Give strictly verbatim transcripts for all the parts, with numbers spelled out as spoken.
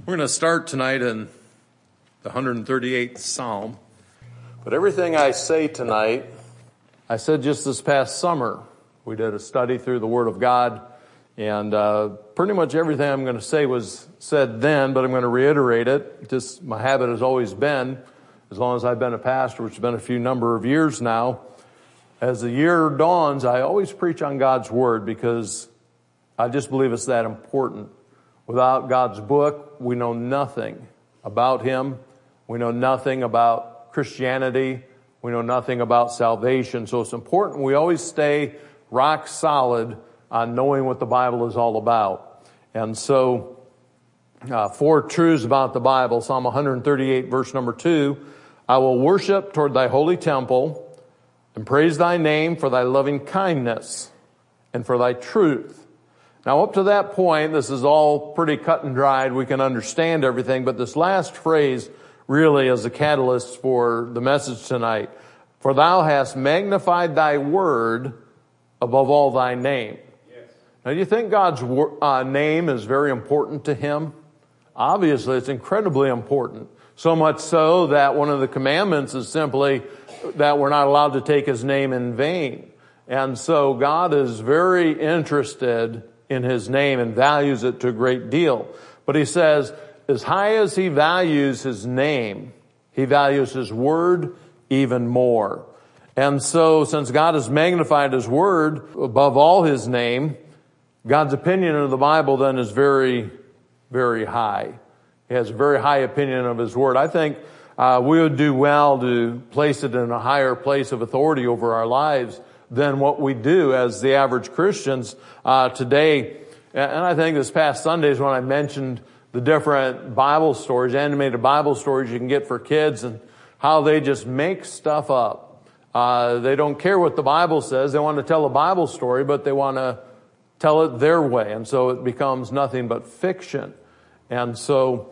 We're going to start tonight in the one hundred thirty-eighth Psalm. But everything I say tonight, I said just this past summer. We did a study through the Word of God, and uh, pretty much everything I'm going to say was said then, but I'm going to reiterate it. Just my habit has always been, as long as I've been a pastor, which has been a few number of years now, as the year dawns, I always preach on God's Word because I just believe it's that important. Without God's book, we know nothing about Him. We know nothing about Christianity. We know nothing about salvation. So it's important we always stay rock solid on knowing what the Bible is all about. And so, uh, four truths about the Bible. Psalm one hundred thirty-eight, verse number two. I will worship toward thy holy temple and praise thy name for thy loving kindness and for thy truth. Now, up to that point, this is all pretty cut and dried. We can understand everything, but this last phrase really is the catalyst for the message tonight. For thou hast magnified thy word above all thy name. Yes. Now, do you think God's uh, name is very important to Him? Obviously, it's incredibly important. So much so that one of the commandments is simply that we're not allowed to take His name in vain. And so God is very interested in His name and values it to a great deal. But He says, as high as He values His name, He values His word even more. And so since God has magnified His word above all His name, God's opinion of the Bible then is very, very high. He has a very high opinion of His word. I think uh, we would do well to place it in a higher place of authority over our lives than what we do as the average Christians uh, today. And I think this past Sundays when I mentioned the different Bible stories, animated Bible stories you can get for kids and how they just make stuff up. Uh, they don't care what the Bible says. They want to tell a Bible story, but they want to tell it their way. And so it becomes nothing but fiction. And so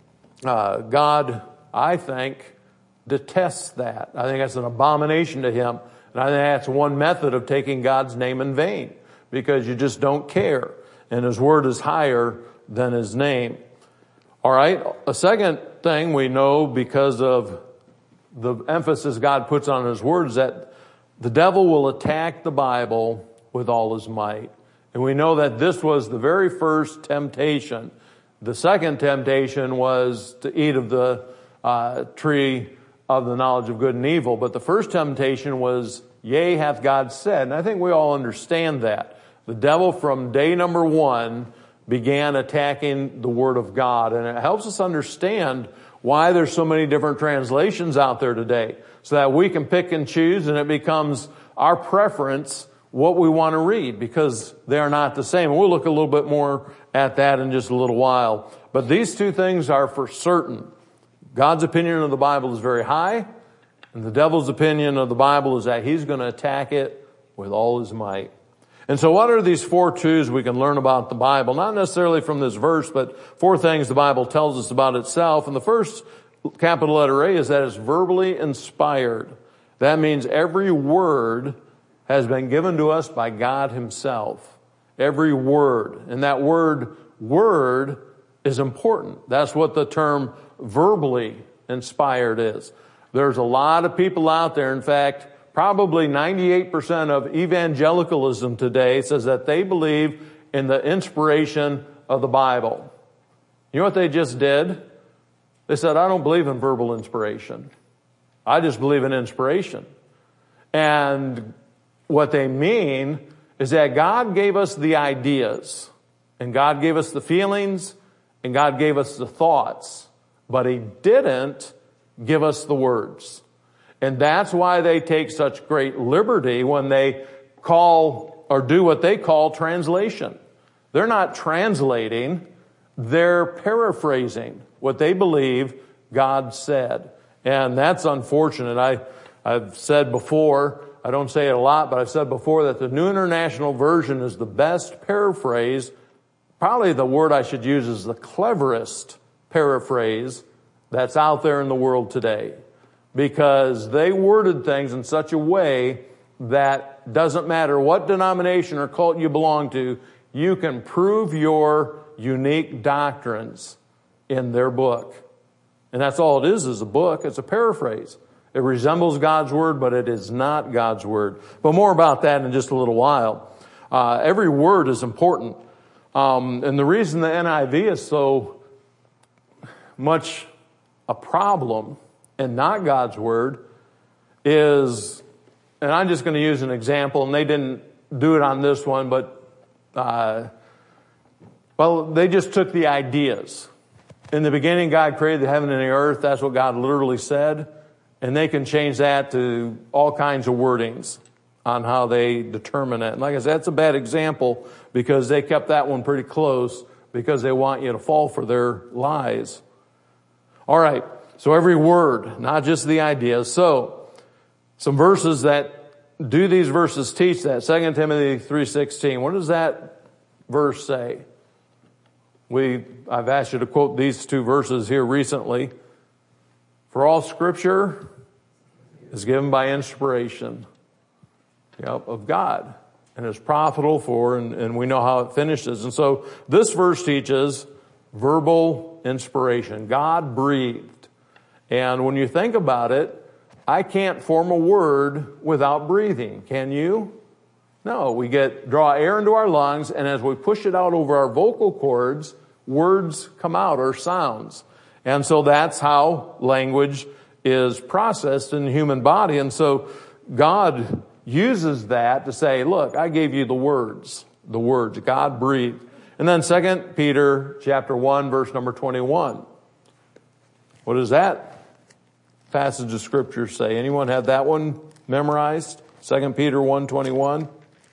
uh, God, I think, detests that. I think that's an abomination to Him. And I think that's one method of taking God's name in vain, because you just don't care. And His word is higher than His name. All right. A second thing we know because of the emphasis God puts on His word is that the devil will attack the Bible with all his might. And we know that this was the very first temptation. The second temptation was to eat of the uh, tree of the knowledge of good and evil. But the first temptation was, yea, hath God said. And I think we all understand that. The devil from day number one began attacking the Word of God. And it helps us understand why there's so many different translations out there today, so that we can pick and choose and it becomes our preference what we want to read, because they are not the same. And we'll look a little bit more at that in just a little while. But these two things are for certain. God's opinion of the Bible is very high, and the devil's opinion of the Bible is that he's going to attack it with all his might. And so what are these four truths we can learn about the Bible? Not necessarily from this verse, but four things the Bible tells us about itself. And the first, capital letter A, is that it's verbally inspired. That means every word has been given to us by God Himself. Every word. And that word, word, is important. That's what the term verbally inspired is. There's a lot of people out there. In fact, probably ninety-eight percent of evangelicalism today says that they believe in the inspiration of the Bible. You know what they just did? They said, I don't believe in verbal inspiration. I just believe in inspiration. And what they mean is that God gave us the ideas, and God gave us the feelings, and God gave us the thoughts. But He didn't give us the words. And that's why they take such great liberty when they call or do what they call translation. They're not translating, they're paraphrasing what they believe God said. And that's unfortunate. I, I've said before, I don't say it a lot, but I've said before that the New International Version is the best paraphrase. Probably the word I should use is the cleverest paraphrase that's out there in the world today, because they worded things in such a way that doesn't matter what denomination or cult you belong to, you can prove your unique doctrines in their book. And that's all it is, is a book. It's a paraphrase. It resembles God's Word, but it is not God's Word. But more about that in just a little while. Uh, every word is important. Um, and the reason the N I V is so much a problem and not God's Word is, and I'm just going to use an example, and they didn't do it on this one, but, uh, well, they just took the ideas. In the beginning, God created the heaven and the earth. That's what God literally said. And they can change that to all kinds of wordings on how they determine it. And like I said, that's a bad example because they kept that one pretty close because they want you to fall for their lies. All right. So every word, not just the ideas. So some verses that do these verses teach that. Second Timothy three sixteen. What does that verse say? We, I've asked you to quote these two verses here recently. For all Scripture is given by inspiration, yep, of God, and is profitable for, and, and we know how it finishes. And so this verse teaches verbal inspiration. God breathed. And when you think about it, I can't form a word without breathing. Can you? No, we get, draw air into our lungs, and as we push it out over our vocal cords, words come out, or sounds. And so that's how language is processed in the human body. And so God uses that to say, look, I gave you the words, the words, God breathed. And then Second Peter chapter one, verse number twenty-one. What does that passage of Scripture say? Anyone have that one memorized? Second Peter one twenty-one.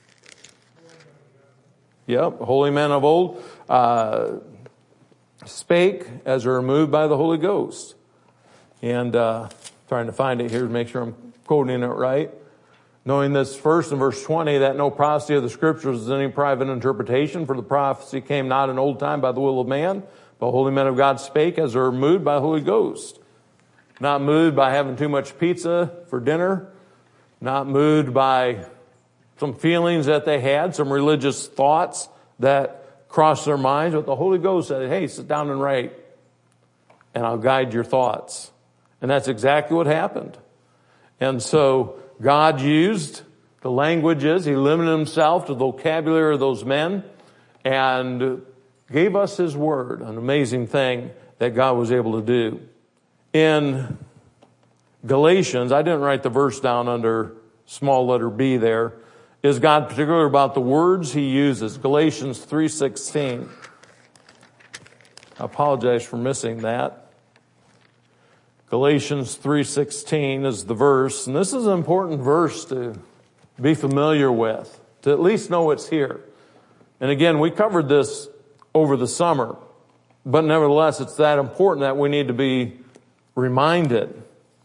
Yep, holy men of old uh, spake as are moved by the Holy Ghost. And uh trying to find it here to make sure I'm quoting it right. Knowing this first in verse twenty, that no prophecy of the Scriptures is any private interpretation, for the prophecy came not in old time by the will of man, but holy men of God spake as are moved by the Holy Ghost. Not moved by having too much pizza for dinner, not moved by some feelings that they had, some religious thoughts that crossed their minds, but the Holy Ghost said, hey, sit down and write, and I'll guide your thoughts. And that's exactly what happened. And so God used the languages. He limited himself to the vocabulary of those men and gave us his word, an amazing thing that God was able to do. In Galatians, I didn't write the verse down under small letter B there, is God particular about the words he uses. Galatians three sixteen. I apologize for missing that. Galatians three sixteen is the verse, and this is an important verse to be familiar with, to at least know it's here. And again, we covered this over the summer, but nevertheless, it's that important that we need to be reminded.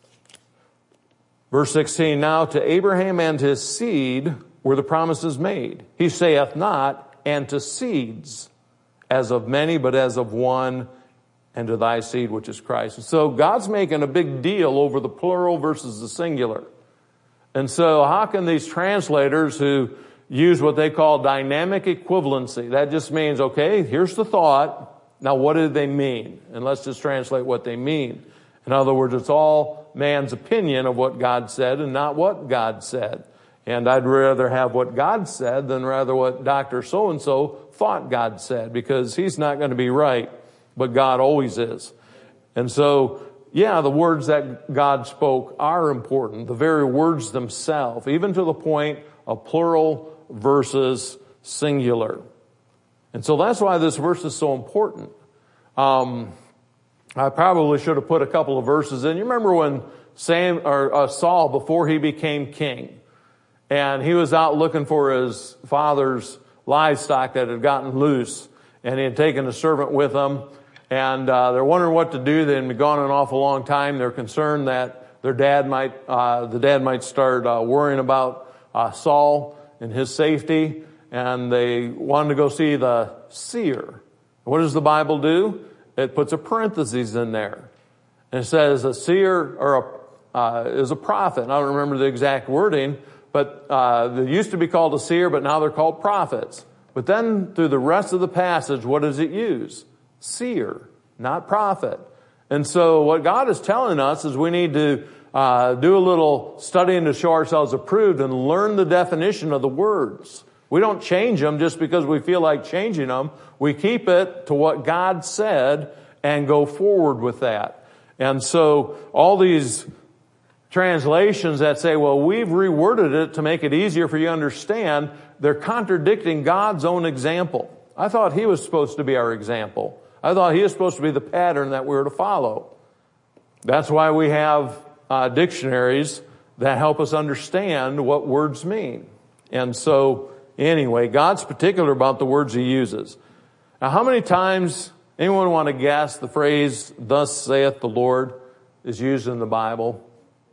Verse sixteen, now to Abraham and his seed were the promises made. He saith not, and to seeds, as of many, but as of one, and to thy seed, which is Christ. And so God's making a big deal over the plural versus the singular. And so how can these translators who use what they call dynamic equivalency, that just means, okay, here's the thought, now what do they mean? And let's just translate what they mean. In other words, it's all man's opinion of what God said and not what God said. And I'd rather have what God said than rather what Doctor So-and-so thought God said, because he's not going to be right, but God always is. And so, yeah, the words that God spoke are important, the very words themselves, even to the point of plural versus singular. And so that's why this verse is so important. Um, I probably should have put a couple of verses in. You remember when Sam or uh, Saul, before he became king, and he was out looking for his father's livestock that had gotten loose, and he had taken a servant with him, and uh, they're wondering what to do. They had been gone an awful long time. They're concerned that their dad might, uh, the dad might start uh, worrying about uh, Saul and his safety, and they wanted to go see the seer. What does the Bible do? It puts a parenthesis in there, and it says a seer or a, uh, is a prophet. I don't remember the exact wording, but uh, they used to be called a seer, but now they're called prophets. But then through the rest of the passage, what does it use? Seer. not profit. And so what God is telling us is we need to uh, do a little studying to show ourselves approved and learn the definition of the words. We don't change them just because we feel like changing them. We keep it to what God said and go forward with that. And so all these translations that say, well, we've reworded it to make it easier for you to understand, they're contradicting God's own example. I thought He was supposed to be our example. I thought He was supposed to be the pattern that we were to follow. That's why we have uh, dictionaries that help us understand what words mean. And so, anyway, God's particular about the words He uses. Now, how many times, anyone want to guess the phrase, thus saith the Lord, is used in the Bible?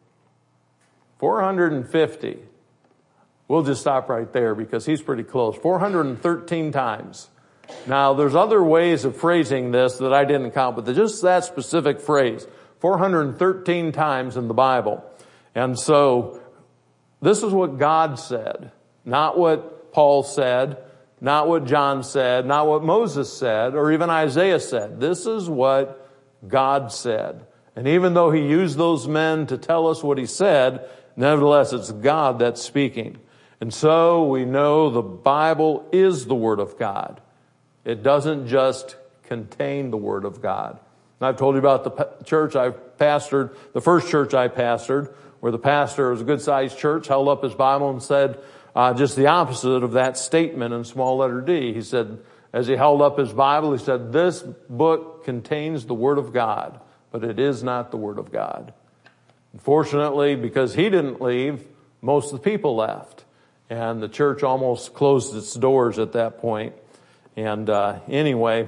four hundred fifty. We'll just stop right there because he's pretty close. four hundred thirteen times. Now, there's other ways of phrasing this that I didn't count, but just that specific phrase, four hundred thirteen times in the Bible. And so, this is what God said, not what Paul said, not what John said, not what Moses said, or even Isaiah said. This is what God said. And even though He used those men to tell us what He said, nevertheless, it's God that's speaking. And so we know the Bible is the Word of God. It doesn't just contain the Word of God. And I've told you about the church I've pastored, the first church I pastored, where the pastor was a good-sized church, held up his Bible and said uh, just the opposite of that statement in small letter D. He said, as he held up his Bible, he said, this book contains the Word of God, but it is not the Word of God. Unfortunately, because he didn't leave, most of the people left. And the church almost closed its doors at that point. And uh, anyway,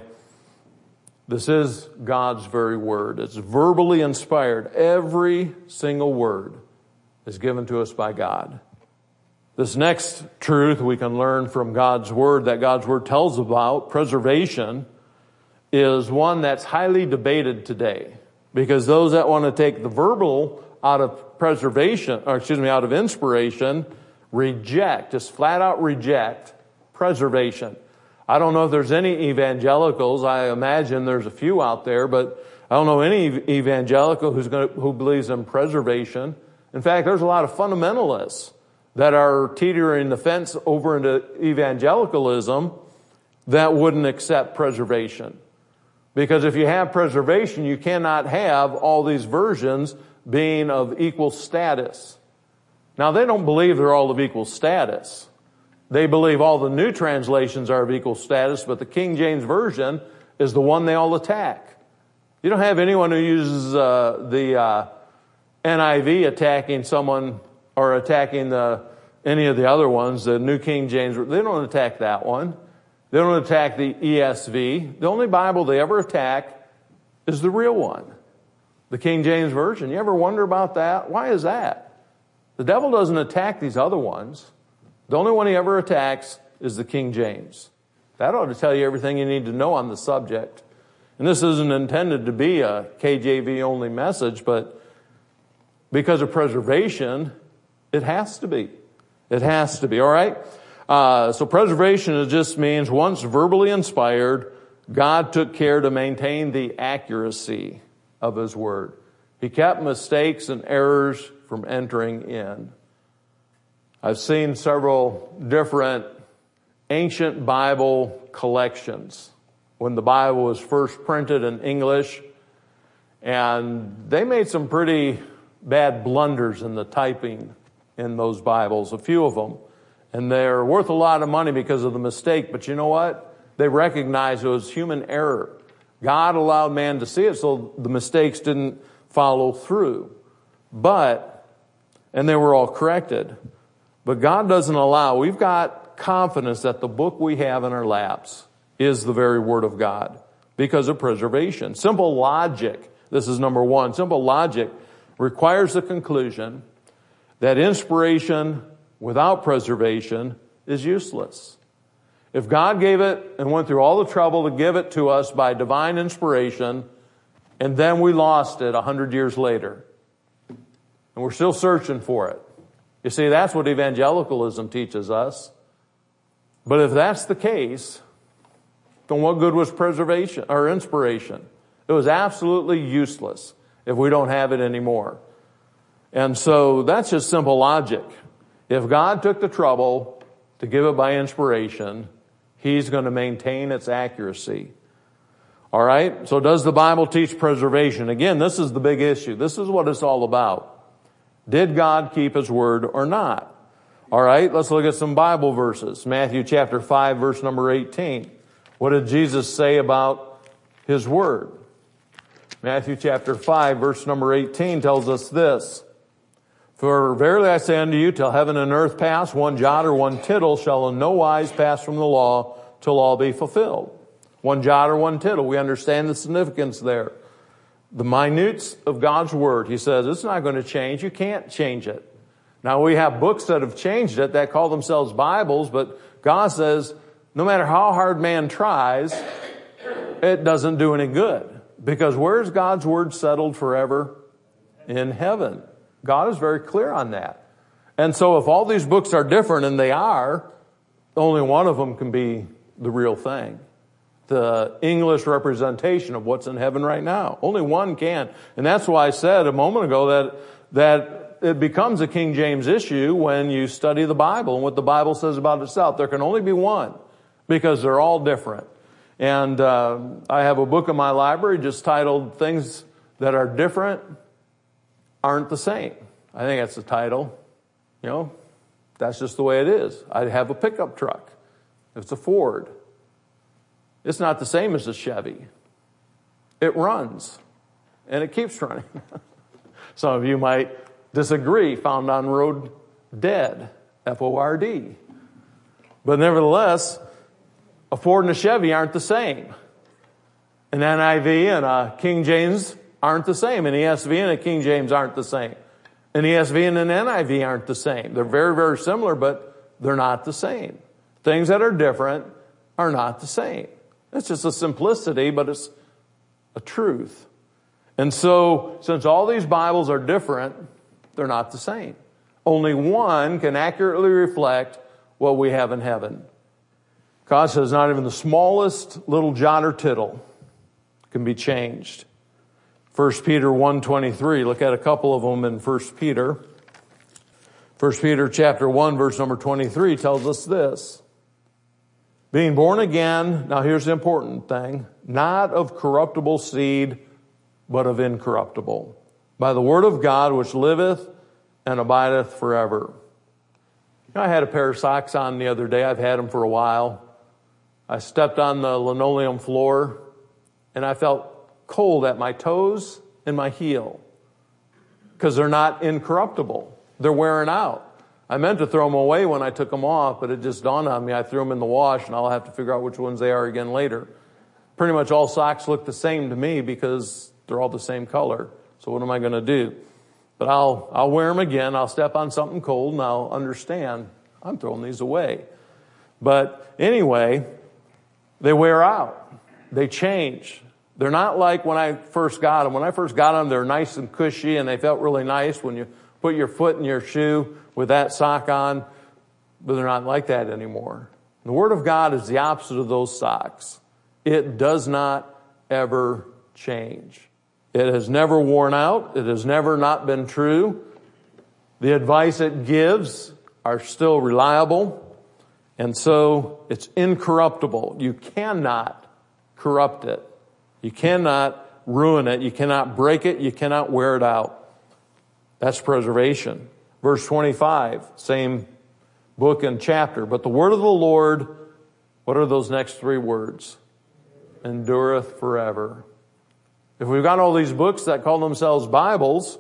this is God's very word. It's verbally inspired. Every single word is given to us by God. This next truth we can learn from God's word, that God's word tells about, preservation, is one that's highly debated today. Because those that want to take the verbal out of preservation, or excuse me, out of inspiration, reject, just flat out reject preservation. I don't know if there's any evangelicals. I imagine there's a few out there, but I don't know any evangelical who's going to, who believes in preservation. In fact, there's a lot of fundamentalists that are teetering the fence over into evangelicalism that wouldn't accept preservation. Because if you have preservation, you cannot have all these versions being of equal status. Now, they don't believe they're all of equal status. They believe all the new translations are of equal status, but the King James Version is the one they all attack. You don't have anyone who uses uh, the uh, N I V attacking someone or attacking the any of the other ones, the New King James. They don't attack that one. They don't attack the E S V. The only Bible they ever attack is the real one, the King James Version. You ever wonder about that? Why is that? The devil doesn't attack these other ones. The only one he ever attacks is the King James. That ought to tell you everything you need to know on the subject. And this isn't intended to be a K J V only message, but because of preservation, it has to be. It has to be, all right? Uh, so preservation it just means once verbally inspired, God took care to maintain the accuracy of His Word. He kept mistakes and errors from entering in. I've seen several different ancient Bible collections when the Bible was first printed in English, and they made some pretty bad blunders in the typing in those Bibles, a few of them. And they're worth a lot of money because of the mistake. But you know what? They recognized it was human error. God allowed man to see it, so the mistakes didn't follow through. But, and they were all corrected. But God doesn't allow. We've got confidence that the book we have in our laps is the very Word of God because of preservation. Simple logic, this is number one. Simple logic requires the conclusion that inspiration without preservation is useless. If God gave it and went through all the trouble to give it to us by divine inspiration, and then we lost it a hundred years later, and we're still searching for it. You see, that's what evangelicalism teaches us. But if that's the case, then what good was preservation or inspiration? It was absolutely useless if we don't have it anymore. And so that's just simple logic. If God took the trouble to give it by inspiration, He's going to maintain its accuracy. All right? So does the Bible teach preservation? Again, this is the big issue. This is what it's all about. Did God keep His word or not? All right, let's look at some Bible verses. Matthew chapter five, verse number eighteen. What did Jesus say about His word? Matthew chapter five, verse number eighteen tells us this. For verily I say unto you, till heaven and earth pass, one jot or one tittle shall in no wise pass from the law till all be fulfilled. One jot or one tittle. We understand the significance there. The minutes of God's word. He says it's not going to change. You can't change it. Now we have books that have changed it that call themselves Bibles, but God says no matter how hard man tries, it doesn't do any good. Because where's God's word settled forever? In heaven. God is very clear on that. And so if all these books are different, and they are, only one of them can be the real thing. The English representation of what's in heaven right now. Only one can. And that's why I said a moment ago that, that it becomes a King James issue when you study the Bible and what the Bible says about itself. There can only be one because they're all different. And uh, I have a book in my library just titled Things That Are Different Aren't the Same. I think that's the title. You know, that's just the way it is. I have a pickup truck. It's a Ford. It's not the same as a Chevy. It runs. And it keeps running. Some of you might disagree, found on road dead, F O R D. But nevertheless, a Ford and a Chevy aren't the same. An N I V and a King James aren't the same. An E S V and a King James aren't the same. An E S V and an N I V aren't the same. They're very, very similar, but they're not the same. Things that are different are not the same. It's just a simplicity, but it's a truth. And so, since all these Bibles are different, they're not the same. Only one can accurately reflect what we have in heaven. God says not even the smallest little jot or tittle can be changed. First Peter one twenty-three, look at a couple of them in First Peter. First Peter chapter one, verse number twenty-three tells us this. Being born again, now here's the important thing, not of corruptible seed, but of incorruptible, by the word of God which liveth and abideth forever. You know, I had a pair of socks on the other day. I've had them for a while. I stepped on the linoleum floor and I felt cold at my toes and my heel because they're not incorruptible. They're wearing out. I meant to throw them away when I took them off, but it just dawned on me. I threw them in the wash and I'll have to figure out which ones they are again later. Pretty much all socks look the same to me because they're all the same color. So what am I going to do? But I'll, I'll wear them again. I'll step on something cold and I'll understand I'm throwing these away. But anyway, they wear out. They change. They're not like when I first got them. When I first got them, they're nice and cushy and they felt really nice when you put your foot in your shoe with that sock on, but they're not like that anymore. The Word of God is the opposite of those socks. It does not ever change. It has never worn out. It has never not been true. The advice it gives are still reliable. And so it's incorruptible. You cannot corrupt it. You cannot ruin it. You cannot break it. You cannot wear it out. That's preservation. Verse twenty-five, same book and chapter. But the word of the Lord, what are those next three words? Endureth forever. If we've got all these books that call themselves Bibles,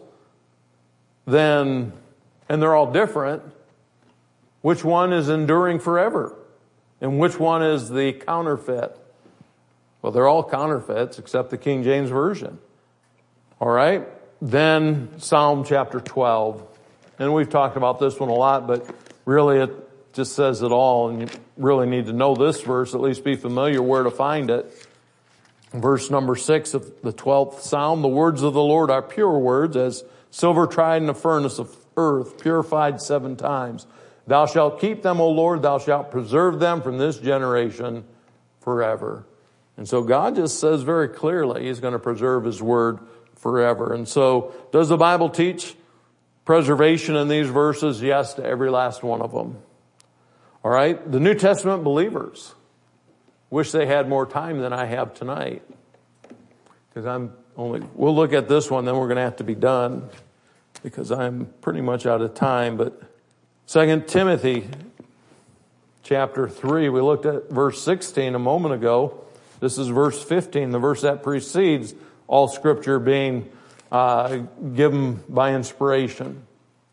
then, and they're all different, which one is enduring forever? And which one is the counterfeit? Well, they're all counterfeits except the King James Version. All right? Then Psalm chapter twelve. And we've talked about this one a lot, but really it just says it all. And you really need to know this verse, at least be familiar where to find it. Verse number six of the twelfth Psalm, the words of the Lord are pure words, as silver tried in a furnace of earth, purified seven times. Thou shalt keep them, O Lord, thou shalt preserve them from this generation forever. And so God just says very clearly He's going to preserve His word forever. And so does the Bible teach preservation in these verses? Yes, to every last one of them. All right. The New Testament believers wish they had more time than I have tonight. Because I'm only, we'll look at this one, then we're going to have to be done. Because I'm pretty much out of time. But Second Timothy chapter three, we looked at verse sixteen a moment ago. This is verse fifteen, the verse that precedes all Scripture being uh, given by inspiration.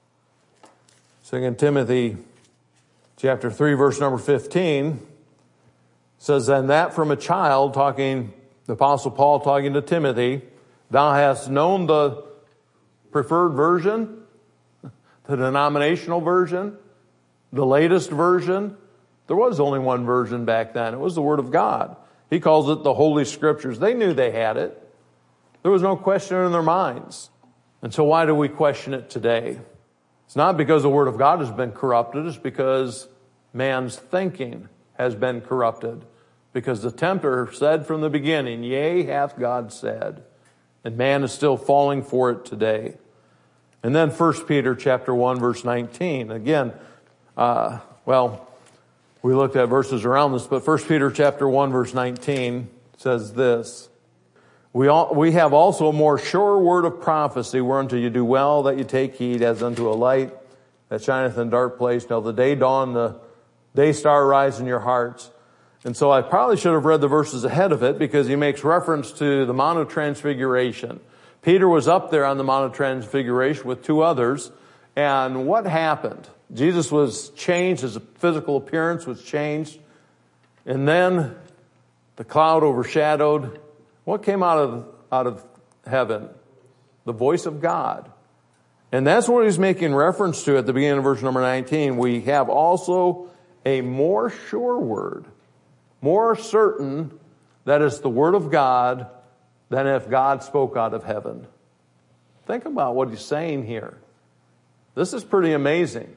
Second Timothy chapter three, verse number fifteen says, "And that from a child," talking, the Apostle Paul talking to Timothy, "thou hast known the preferred version, the denominational version, the latest version." There was only one version back then. It was the Word of God. He calls it the Holy Scriptures. They knew they had it. There was no question in their minds. And so why do we question it today? It's not because the Word of God has been corrupted. It's because man's thinking has been corrupted. Because the tempter said from the beginning, "Yea, hath God said." And man is still falling for it today. And then First Peter chapter one, verse nineteen. Again, uh, well, we looked at verses around this, but First Peter chapter one, verse nineteen says this, We all, we have also a more sure word of prophecy, whereunto you do well that you take heed, as unto a light that shineth in a dark place, till the day dawn, the day star rise in your hearts. And so I probably should have read the verses ahead of it, because he makes reference to the Mount of Transfiguration. Peter was up there on the Mount of Transfiguration with two others, and what happened? Jesus was changed, his physical appearance was changed, and then the cloud overshadowed. What came out of, out of heaven? The voice of God. And that's what he's making reference to at the beginning of verse number nineteen. We have also a more sure word, more certain, that is the word of God, than if God spoke out of heaven. Think about what he's saying here. This is pretty amazing.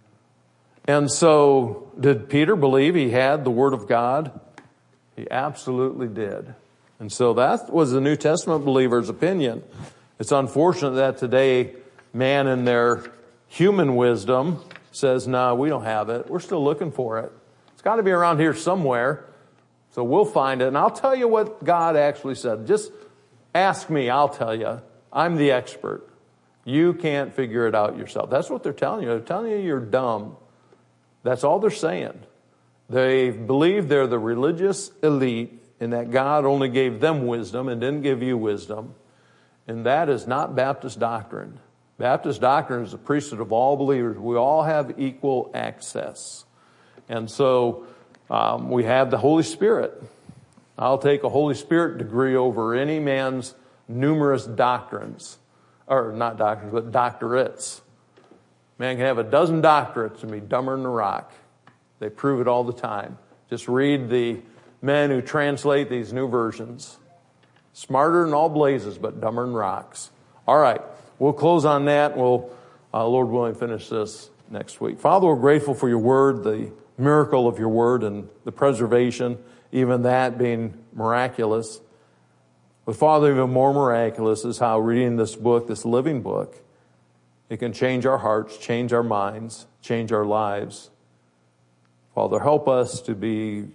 And so, did Peter believe he had the Word of God? He absolutely did. And so that was the New Testament believer's opinion. It's unfortunate that today, man in their human wisdom says, no, we don't have it. We're still looking for it. It's got to be around here somewhere. So we'll find it. And I'll tell you what God actually said. Just ask me, I'll tell you. I'm the expert. You can't figure it out yourself. That's what they're telling you. They're telling you you're dumb. That's all they're saying. They believe they're the religious elite and that God only gave them wisdom and didn't give you wisdom. And that is not Baptist doctrine. Baptist doctrine is the priesthood of all believers. We all have equal access. And so um, we have the Holy Spirit. I'll take a Holy Spirit degree over any man's numerous doctrines. Or not doctrines, but doctorates. Man can have a dozen doctorates and be dumber than a rock. They prove it all the time. Just read the men who translate these new versions. Smarter than all blazes, but dumber than rocks. All right, we'll close on that. We'll, uh, Lord willing, finish this next week. Father, we're grateful for your word, the miracle of your word and the preservation, even that being miraculous. But Father, even more miraculous is how reading this book, this living book, it can change our hearts, change our minds, change our lives. Father, help us to be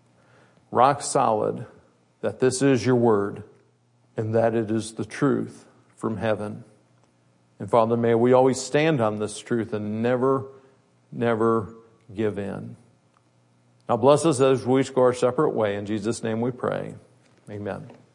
rock solid that this is your word and that it is the truth from heaven. And Father, may we always stand on this truth and never, never give in. Now bless us as we go our separate way. In Jesus' name we pray. Amen.